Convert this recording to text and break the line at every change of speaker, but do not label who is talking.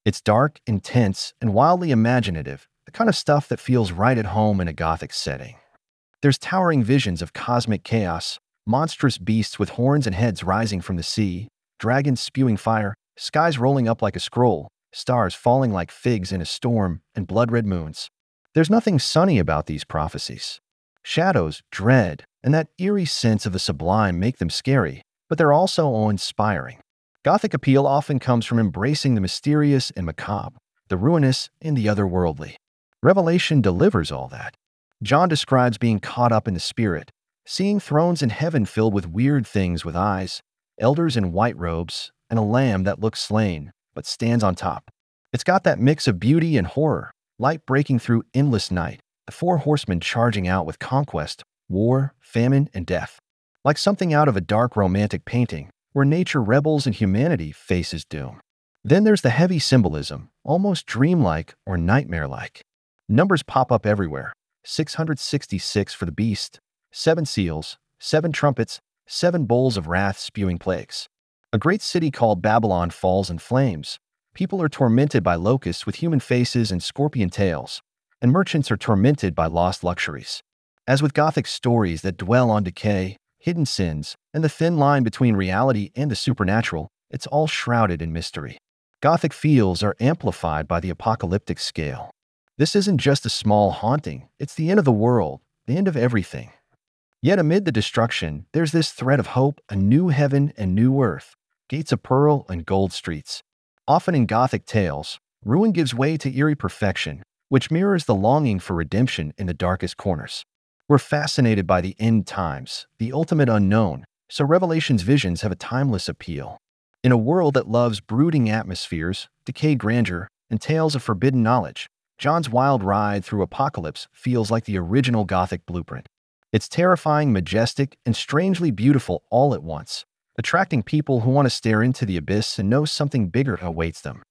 It's dark, intense, and wildly imaginative, the kind of stuff that feels right at home in a Gothic setting. There's towering visions of cosmic chaos, monstrous beasts with horns and heads rising from the sea, dragons spewing fire, skies rolling up like a scroll, stars falling like figs in a storm, and blood-red moons. There's nothing sunny about these prophecies. Shadows, dread, and that eerie sense of the sublime make them scary, but they're also awe-inspiring. Gothic appeal often comes from embracing the mysterious and macabre, the ruinous and the otherworldly. Revelation delivers all that. John describes being caught up in the spirit, seeing thrones in heaven filled with weird things with eyes, elders in white robes, and a lamb that looks slain, but stands on top. It's got that mix of beauty and horror, light breaking through endless night, the four horsemen charging out with conquest, war, famine, and death. Like something out of a dark romantic painting, where nature rebels and humanity faces doom. Then there's the heavy symbolism, almost dreamlike or nightmare-like. Numbers pop up everywhere. 666 for the beast, 7 seals, 7 trumpets, 7 bowls of wrath spewing plagues. A great city called Babylon falls in flames. People are tormented by locusts with human faces and scorpion tails, and merchants are tormented by lost luxuries. As with Gothic stories that dwell on decay, hidden sins, and the thin line between reality and the supernatural, it's all shrouded in mystery. Gothic feels are amplified by the apocalyptic scale. This isn't just a small haunting, it's the end of the world, the end of everything. Yet amid the destruction, there's this thread of hope, a new heaven and new earth, gates of pearl and gold streets. Often in Gothic tales, ruin gives way to eerie perfection, which mirrors the longing for redemption in the darkest corners. We're fascinated by the end times, the ultimate unknown, so Revelation's visions have a timeless appeal. In a world that loves brooding atmospheres, decayed grandeur, and tales of forbidden knowledge, John's wild ride through Apocalypse feels like the original Gothic blueprint. It's terrifying, majestic, and strangely beautiful all at once, attracting people who want to stare into the abyss and know something bigger awaits them.